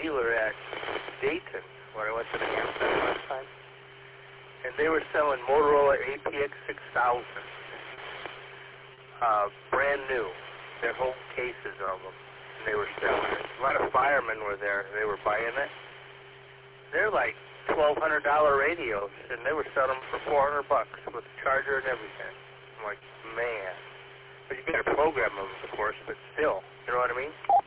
dealer at Dayton, where I went to the campsite last time, and they were selling Motorola APX 6000, brand new. Their whole cases of them, and they were selling it. A lot of firemen were there, and they were buying it. They're like $1,200 radios, and they were selling them for $400 with the charger and everything. I'm like, man. But you got to program them, of course, but still, you know what I mean?